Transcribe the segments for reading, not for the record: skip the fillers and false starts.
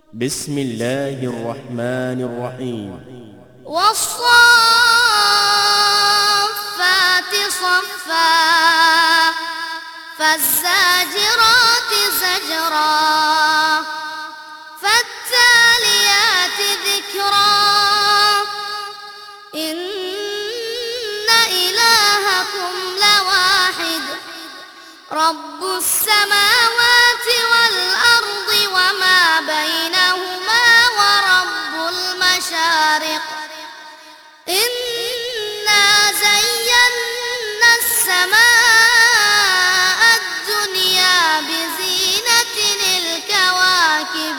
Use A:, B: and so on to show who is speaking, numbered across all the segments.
A: بسم الله الرحمن الرحيم.
B: والصافات صفا فالزاجرات زجرا فالتاليات ذكرا إن إلهكم لواحد رب السماوات والأرض وما بينهما ورب المشارق إنا زينا السماء الدنيا بزينة الكواكب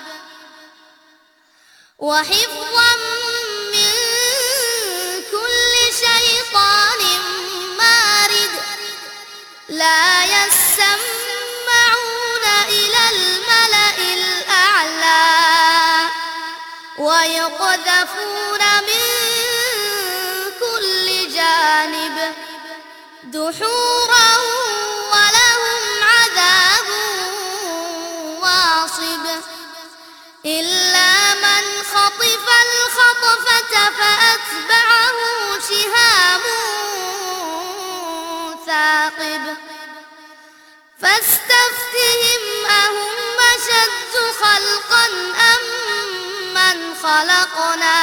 B: وحفظا من كل شيطان مارد لا يسمعون إلى الملأ الأعلى ويقذفون من كل جانب دحورا ولهم عذاب واصب إلا من خطف الخطفة فأتبعه شهاب ثاقب فاستفتهم أهم أشد خلقا أم من خلقنا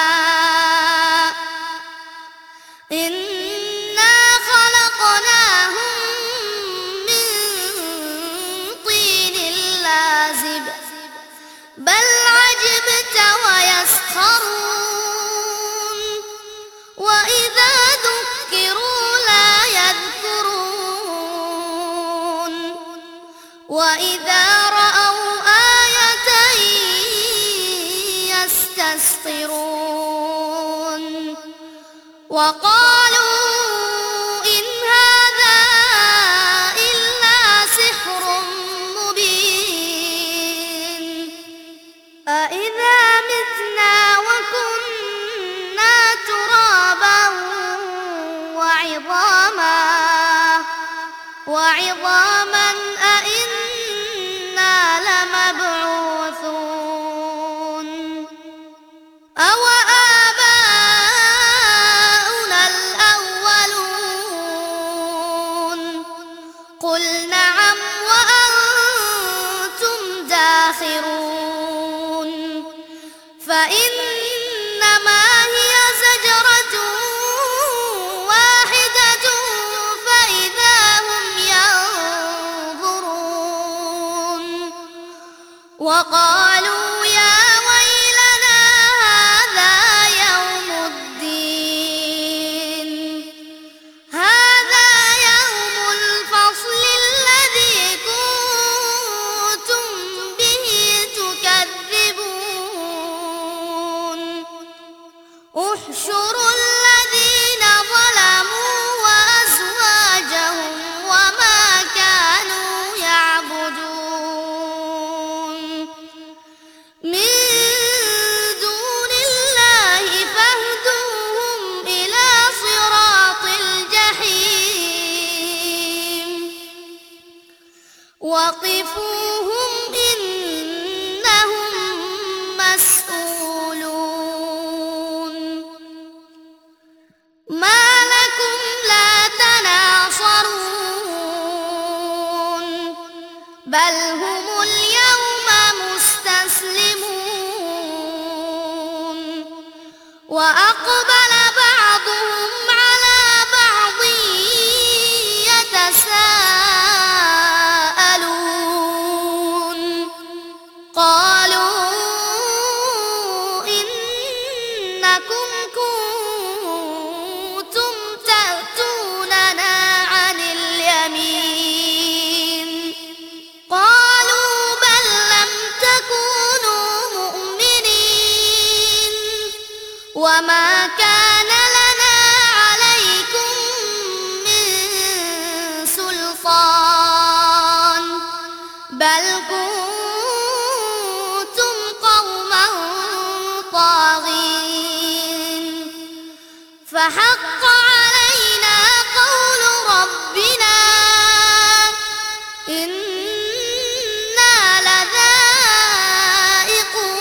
B: إنا خلقناهم من طين لازب بل عجبت ويسخرون وإذا ذكروا لا يذكرون وإذا رأوا آية يستسخرون وقالوا إن هذا إلا سحر مبين أإذا متنا وكنا ترابا وعظاما أإنا لمبعوثون أوآباؤنا الأولون قل نعم وأنتم داخرون فإنما هي زجرة واحدة فإذا هم ينظرون وقالوا يا ويلنا هذا يوم الدين هذا يوم الفصل الذي كنتم به تكذبون احشروا الذين ظلموا وأزواجهم وما كانوا يعبدون من دون الله فاهدوهم إلى صراط الجحيم وقفوهم إنهم مسؤولون ما لكم لا تناصرون بل هم اليوم مستسلمون وأقبل بعضهم على بعض يتساءلون قالوا إنكم كنتم تأتوننا عن اليمين قالوا بل لم تكونوا مؤمنين وما كان لنا عليكم من سلطان بل كنتم قوما طاغين فحق علينا قول ربنا إنا لذائقون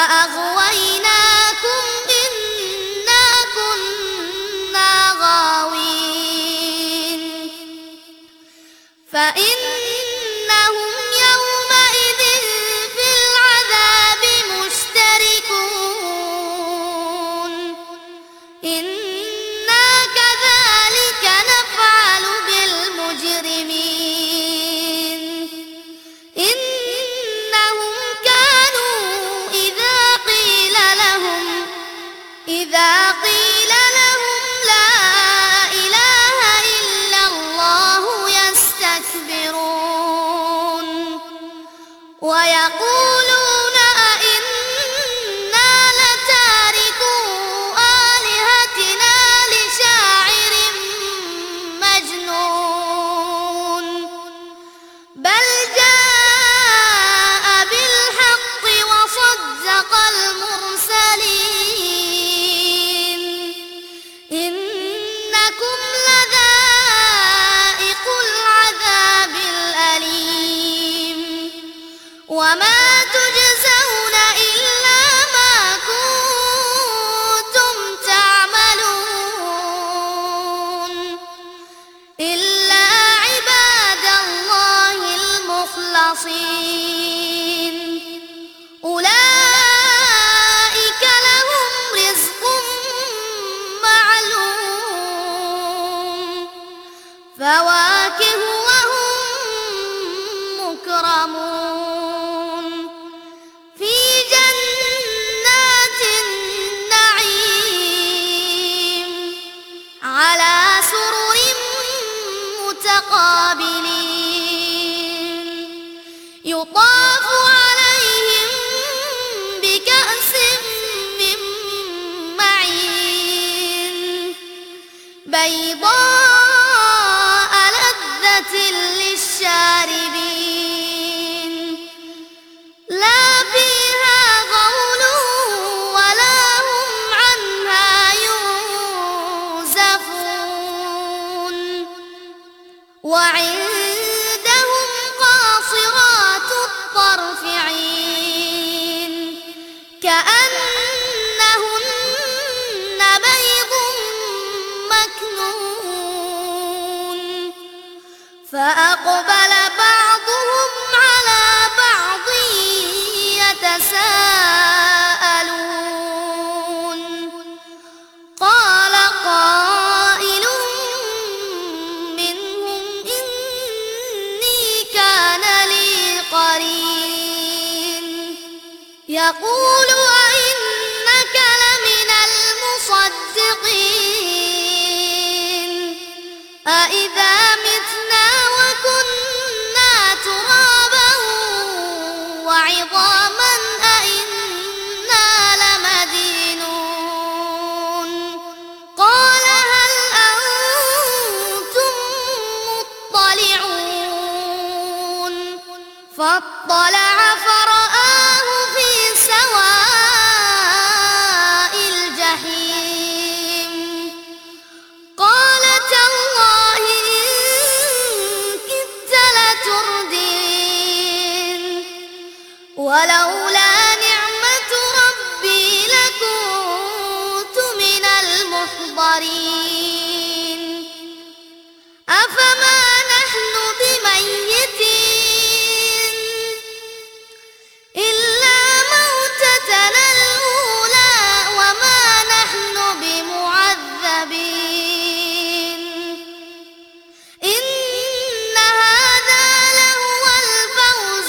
B: فأغويناكم إنا كنا غاوين فإنهم يومئذ في العذاب مشتركون إنا كذلك نفعل بالمجرمين إنهم كانوا إذا قيل لهم لا إله إلا الله يستكبرون ويقولون أئنا لتاركو آلهتنا لشاعر مجنون بل جاء بالحق وصدق المرسلين إنكم لذائق العذاب الأليم وما تجزون إلا ما كنتم تعملون إلا عباد الله المخلصين أولئك لهم رزق معلوم فواكه وهم مكرمون في جنات النعيم على سرر متقابلين يطاف عليهم بكأس من معين بيضاء لذة للشاربين لا فيها غول ولا هم عنها ينزفون وعندهم قاصرات الطرف عين كأنهن بيض مكنون فأقبل بعضهم على بعض يتساءلون قال قائل منهم إني كان لي قرين يقول أئنك لمن المصدقين أئذا متنا وكنا ترابا وعظاما أئنا لمدينون قال هل أنتم مطلعون فاطلع فرآه في سواء الجحيم قال تالله إن كدت لتردين ولولا نعمة ربي لكنت من المحضرين أفما نحن بميتين إلا موتتنا الأولى وما نحن بمعذبين إن هذا لهو الفوز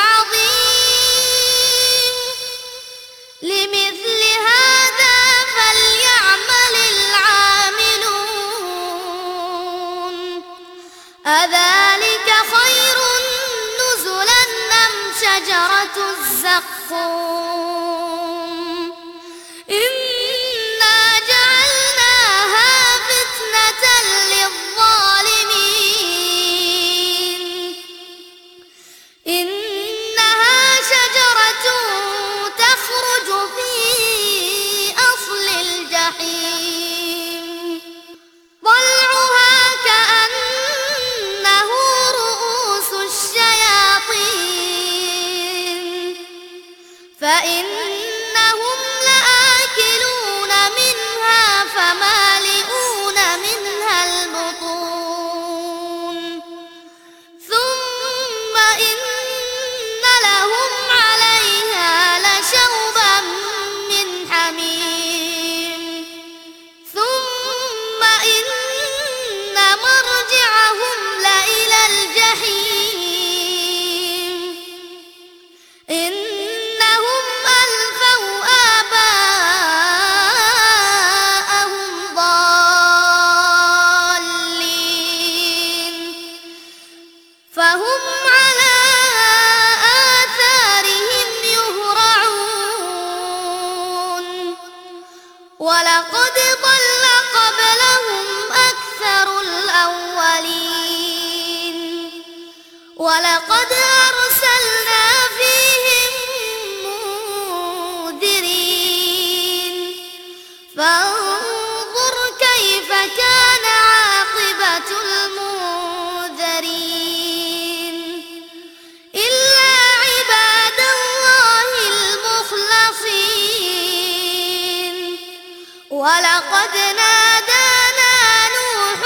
B: العظيم لمثل هذا فليعمل العاملون أذلك خير نزلا أم شجرة الزقوم إنا جعلناها فتنة للظالمين إنها شجرة تخرج في أصل الجحيم طلعها كأنه رؤوس الشياطين فإنها ولقد أرسلنا فيهم منذرين فانظر كيف كان عاقبة المنذرين إلا عباد الله المخلصين ولقد نادانا نوح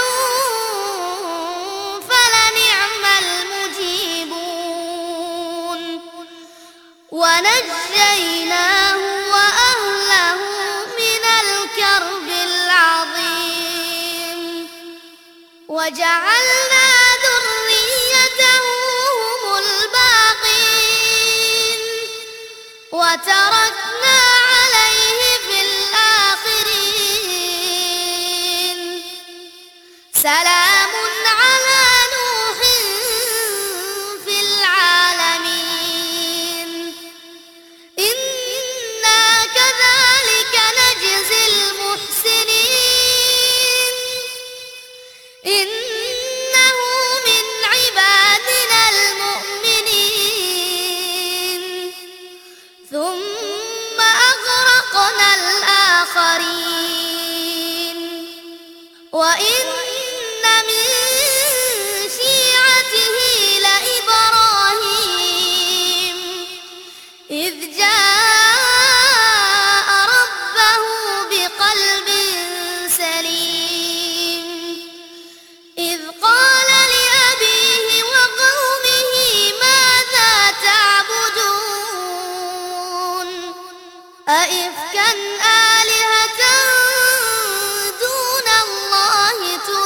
B: فلنعم المجيبون ونجيناه وأهله من الكرب العظيم وجعلنا ذريته هم الباقين وتركنا عليه في الآخرين سلام على نوح في العالمين إنا كذلك نجزي المحسنين إنه من عبادنا المؤمنين ثم أغرقنا الآخرين وإن من شيعته لإبراهيم إذ جاء ربه بقلب سليم إذ قال لأبيه وقومه ماذا تعبدون أئفكا آلهة دون الله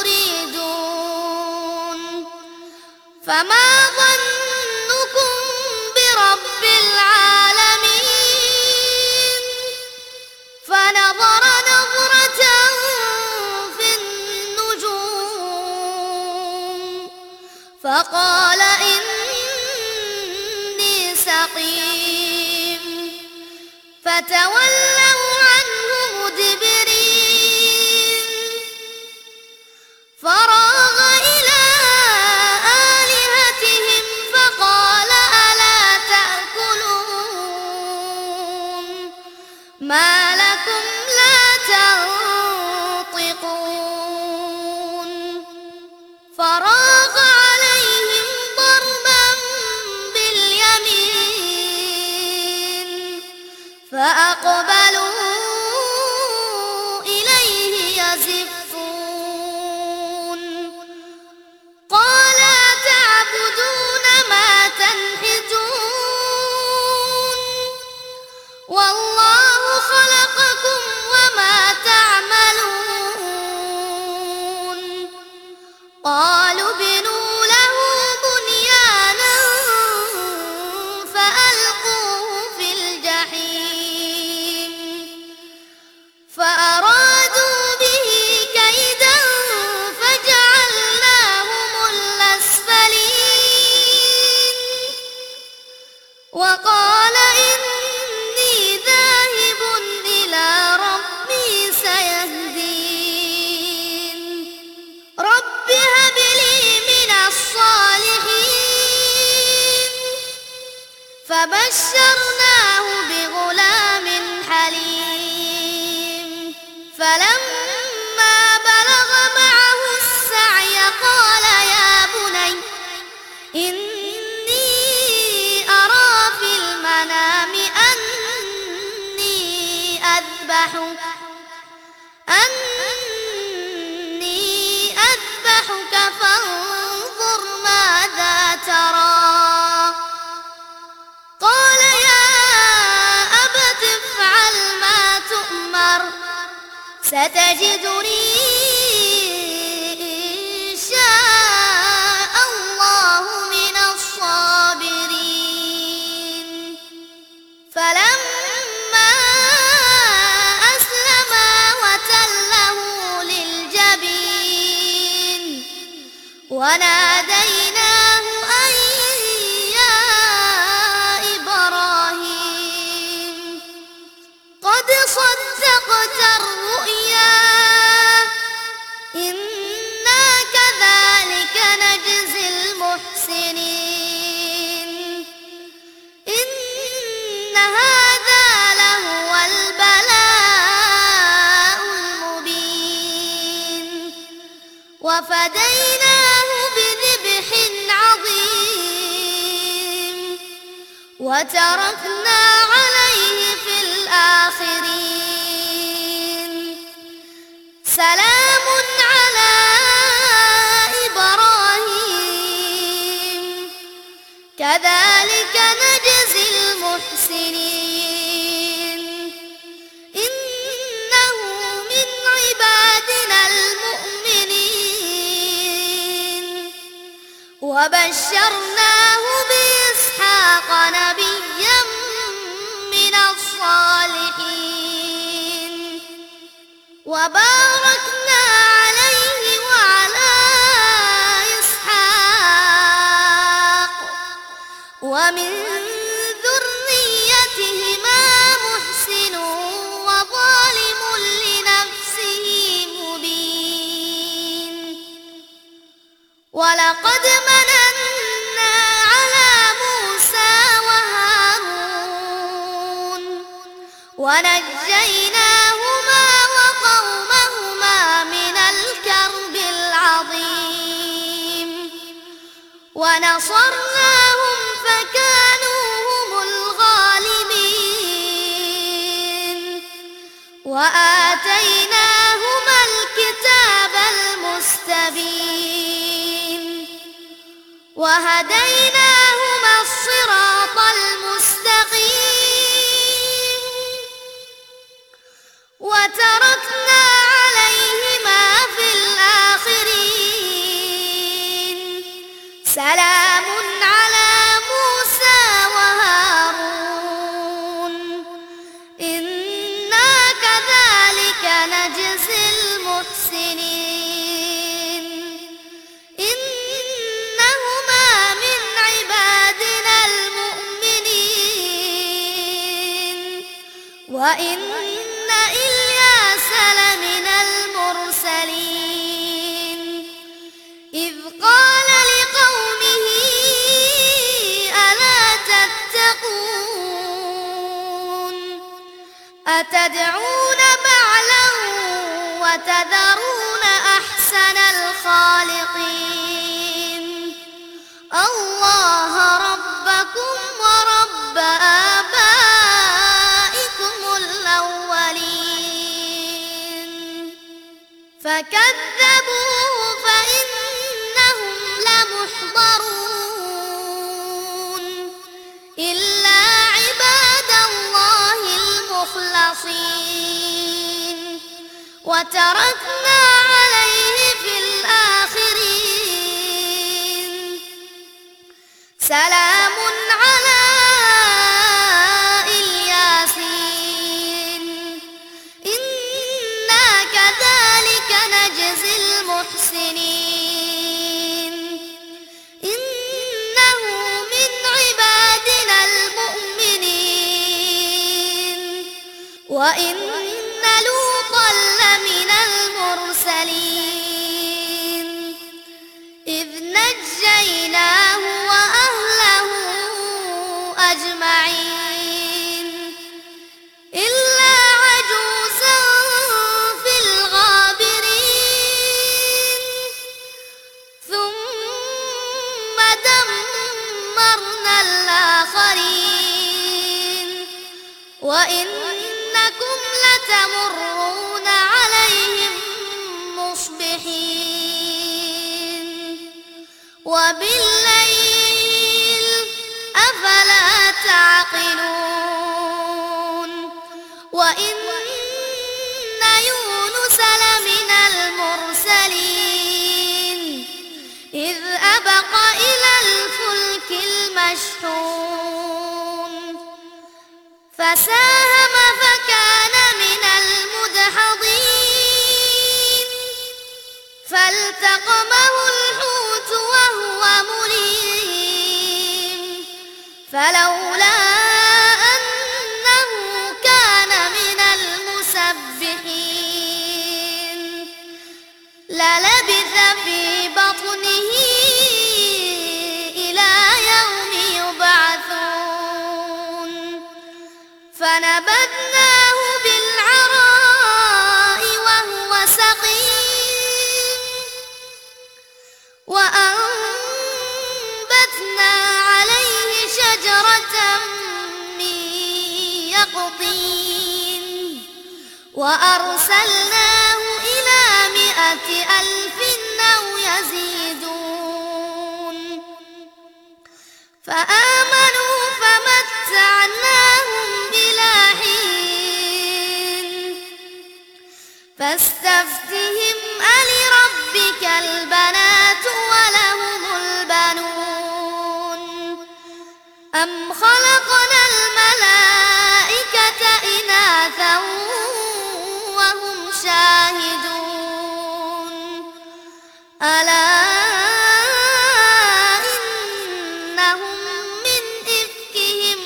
B: تريدون فما ظنكم برب العالمين فنظر نظرة في النجوم فقال إني سقيم فتولوا عنه مدبرين فراغ إلى آلهتهم فقال ألا تأكلون ما لكم لا تنطقون فراغ عليهم ضربا باليمين فأقبلوا إليه يزفون قال تعبدون ما تنحتون والله خلقكم وما تعملون قالوا ابنوا له بنيانا فألقوه في الجحيم فأرادوا به كيدا فجعلناهم الأسفلين وقال إني ذاهب إلى ربي سيهدين رب هب لي من الصالحين فبشرناه بغلام حليم فلما بلغ معه السعي قال يا بني إني أرى في المنام أني أذبحك فانظر ماذا ترى قال يا أبت افعل ما تؤمر ستجدني إن شاء الله من الصابرين فلما أسلما وتله للجبين وناديناه أن يا إبراهيم قد صدقت الرؤيا وفديناه بذبح عظيم وتركنا عليه في الآخرين سلام على إبراهيم كذلك نجزي المحسنين إنه من عبادنا المؤمنين وبشرناه بإسحاق نبيا من الصالحين وباركنا عليه وعلى إسحاق ومن ذريتهما محسن وظالم لنفسه مبين ولقد مننا على موسى وهارون ونجيناهما وقومهما من الكرب العظيم ونصرناهم فكانوا هم الغالبين وآتيناهما الكتاب المستبين وهديناهما الصراط المستقيم وتركنا عليهما في الآخرين سلام على موسى وهارون إنا كذلك نجزي المحسنين إنهما من عبادنا المؤمنين وإن إلياس لمن المرسلين إذ قال لقومه ألا تتقون أتدعون بعلا وتذرون أحسن الخالقين الله ربكم ورب آبائكم الأولين فكذبوه فإنهم لمحضرون إلا عباد الله المخلصين وتركنا عليه في الآخرين سلام على الياسين إنا كذلك نجزي المحسنين إنه من عبادنا المؤمنين وإن لوطا لمن المرسلين إذ نجيناه وأهله أجمعين إلا عجوزا في الغابرين ثم دمرنا الآخرين وإنكم لتمرون عليهم مصبحين وبالليل أفلا تعقلون وإن يونس لمن المرسلين إذ أبق إلى الفلك المشحون فساهم فكان من المدحضين فالتقمه الحوت وهو مليم فلولا أنه كان من المسبحين للبث في بطنه إلى يوم يبعثون فنبذناه بالعراء وهو سقيم شجرة من يقطين وأرسلناه إلى 100,000 أو يزيدون فآمنوا فمتعناهم إلى حين فاستفتهم ألربك البنات ولهم البنون أم خلقنا الملائكة إناثا وهم شاهدون ألا إنهم من إفكهم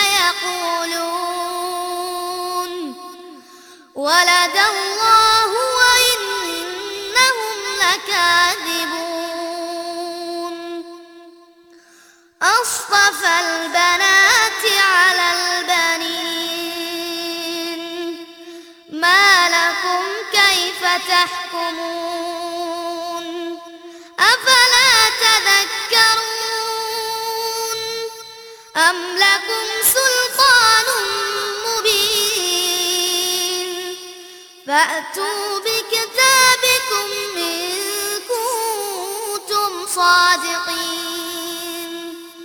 B: ليقولون ولد الله وإنهم لكاذبون أصطفى البنات على البنين ما لكم كيف تحكمون أفلا تذكرون أم لكم سلطان مبين فأتوا بكتابكم إن كنتم صادقين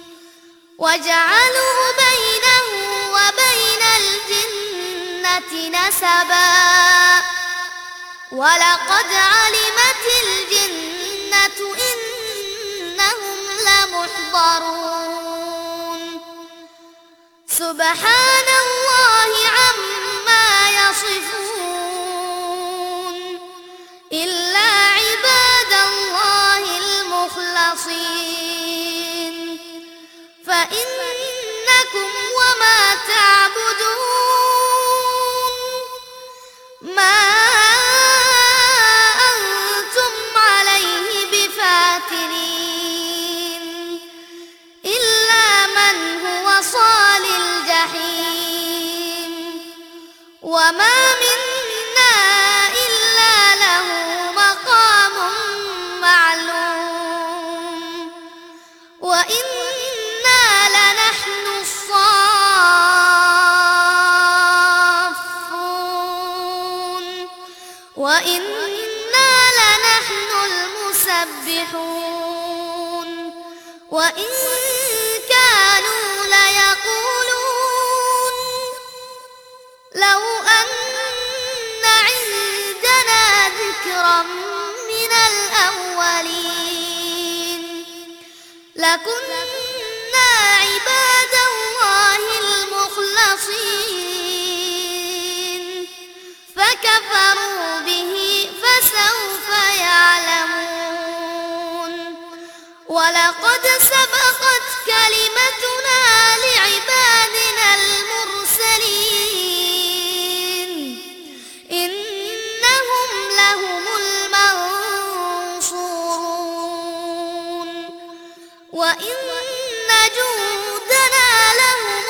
B: وجعلوا بينه وبين الجنة نسبا ولقد علمت الجنة إنهم لمحضرون سبحان الله عما يصفون إلا عباد الله المخلصين فإنكم وما تعبدون ما أنتم عليه بفاتنين إلا من هو صال الجحيم وما منا إلا له مقام معلوم وإنا لنحن الصافون وإنا لنحن المسبحون وإن كانوا ليقولون لو أن عندنا ذكرا من الأولين لكنا عباد الله المخلصين فكفروا به فسوف يعلمون ولقد سبقت كلمتنا لعبادنا المرسلين إنهم لهم المنصورون وإن جندنا لهم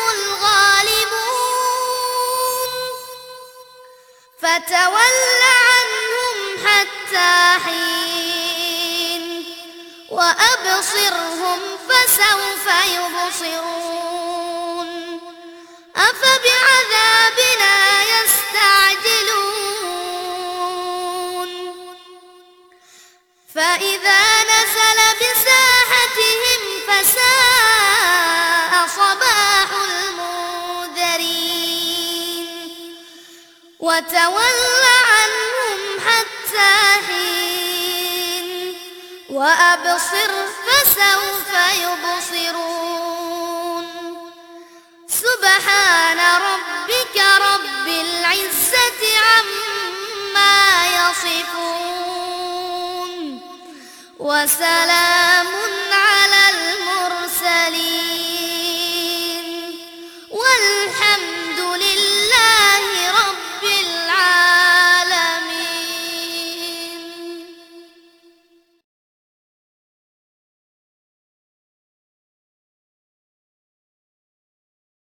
B: الغالبون فتول عنهم حتى حين وأبصرهم فسوف يبصرون أفبعذابنا يستعجلون فإذا نزل بساحتهم فساء صباح المنذرين وتول عنهم حتى حين وأبصر فسوف يبصرون سبحان ربك رب العزة عما يصفون وسلام